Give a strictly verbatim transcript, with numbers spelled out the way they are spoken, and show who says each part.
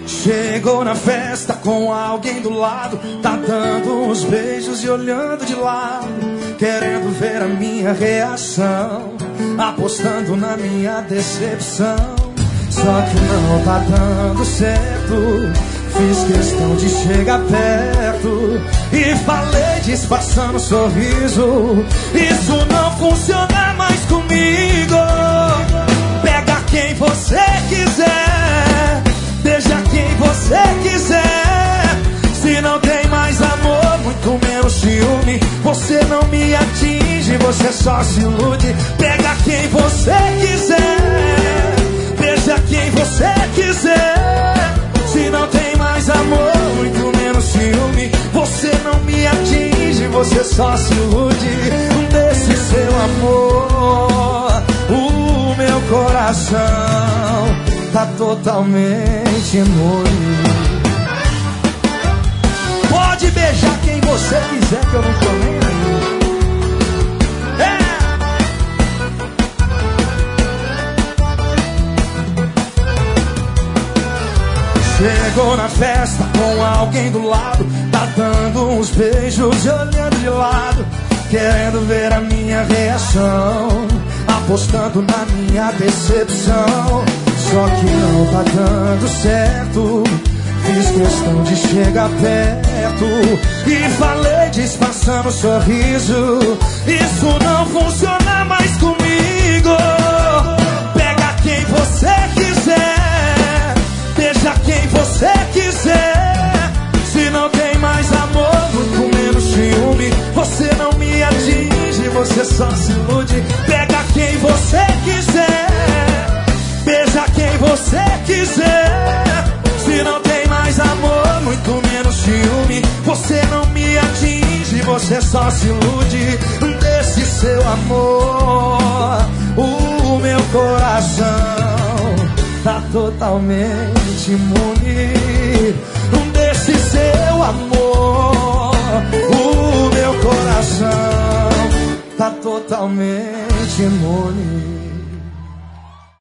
Speaker 1: Chegou na festa com alguém do lado, tá dando uns beijos e olhando de lado, querendo ver a minha reação, apostando na minha decepção. Só que não tá dando certo. Fiz questão de chegar perto e falei disfarçando o sorriso: isso não funciona mais comigo. Pega quem você quiser, beija quem você quiser. Se não tem mais amor, muito menos ciúme, você não me atinge, você só se ilude. Pega quem você quiser, beija quem você quiser. Se não tem mais amor, muito menos ciúme, você não me atinge, você só se ilude. Desse seu amor, o meu coração tá totalmente imune. Pode beijar quem você quiser, que eu não tô nem aí. Chegou na festa com alguém do lado, tá dando uns beijos e olhando de lado, querendo ver a minha reação, apostando na minha decepção. Só que não tá dando certo. Fiz questão de chegar perto e falei disfarçando o sorriso: isso não funciona mais comigo. Pega quem você quiser, beija quem você quiser. Se não tem mais amor, muito menos ciúme, você não me atinge, você só se ilude. Pega quem você quiser, beija quem você quiser. Se não tem mais amor, muito menos ciúme, você não me atinge, você só se ilude. Desse seu amor, o meu coração tá totalmente imune. Desse seu amor, o meu coração tá totalmente imune.